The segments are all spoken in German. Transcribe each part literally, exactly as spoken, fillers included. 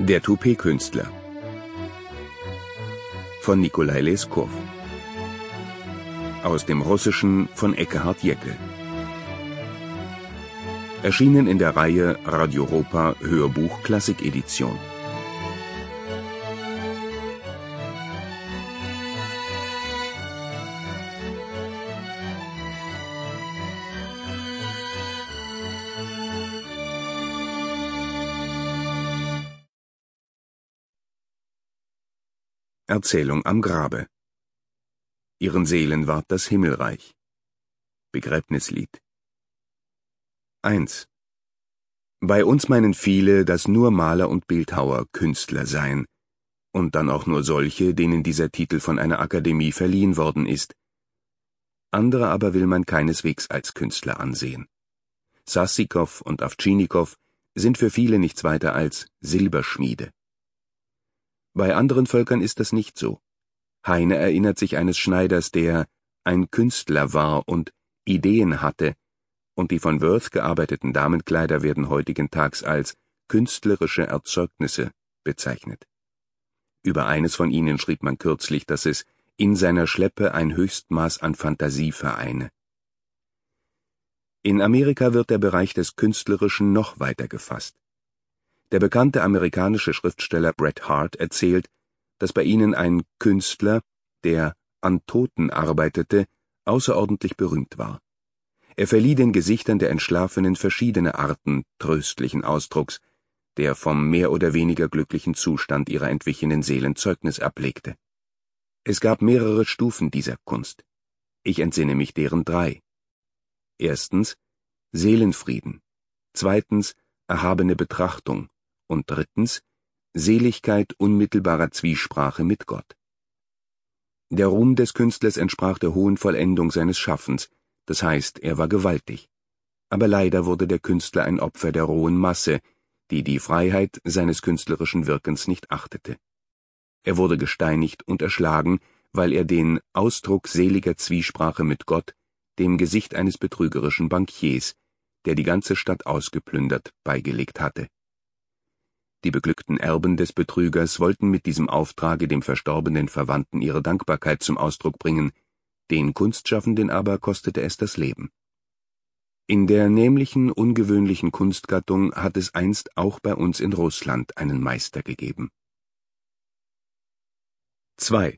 Der Toupet-Künstler von Nikolai Leskow. Aus dem Russischen von Ekkehard Jäckel. Erschienen in der Reihe Radio Europa Hörbuch Klassikedition. Erzählung am Grabe. Ihren Seelen ward das Himmelreich. Begräbnislied. eins. Bei uns meinen viele, dass nur Maler und Bildhauer Künstler seien, und dann auch nur solche, denen dieser Titel von einer Akademie verliehen worden ist. Andere aber will man keineswegs als Künstler ansehen. Sassikow und Awtschinikow sind für viele nichts weiter als Silberschmiede. Bei anderen Völkern ist das nicht so. Heine erinnert sich eines Schneiders, der ein Künstler war und Ideen hatte, und die von Worth gearbeiteten Damenkleider werden heutigentags als künstlerische Erzeugnisse bezeichnet. Über eines von ihnen schrieb man kürzlich, dass es in seiner Schleppe ein Höchstmaß an Fantasie vereine. In Amerika wird der Bereich des Künstlerischen noch weiter gefasst. Der bekannte amerikanische Schriftsteller Bret Harte erzählt, dass bei ihnen ein Künstler, der an Toten arbeitete, außerordentlich berühmt war. Er verlieh den Gesichtern der Entschlafenen verschiedene Arten tröstlichen Ausdrucks, der vom mehr oder weniger glücklichen Zustand ihrer entwichenen Seelen Zeugnis ablegte. Es gab mehrere Stufen dieser Kunst. Ich entsinne mich deren drei. Erstens Seelenfrieden, zweitens erhabene Betrachtung und drittens Seligkeit unmittelbarer Zwiesprache mit Gott. Der Ruhm des Künstlers entsprach der hohen Vollendung seines Schaffens, das heißt, er war gewaltig. Aber leider wurde der Künstler ein Opfer der rohen Masse, die die Freiheit seines künstlerischen Wirkens nicht achtete. Er wurde gesteinigt und erschlagen, weil er den Ausdruck seliger Zwiesprache mit Gott dem Gesicht eines betrügerischen Bankiers, der die ganze Stadt ausgeplündert, beigelegt hatte. Die beglückten Erben des Betrügers wollten mit diesem Auftrage dem verstorbenen Verwandten ihre Dankbarkeit zum Ausdruck bringen, den Kunstschaffenden aber kostete es das Leben. In der nämlichen, ungewöhnlichen Kunstgattung hat es einst auch bei uns in Russland einen Meister gegeben. zwei.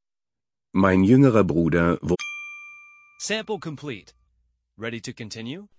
Mein jüngerer Bruder wurde Sample complete. Ready to continue?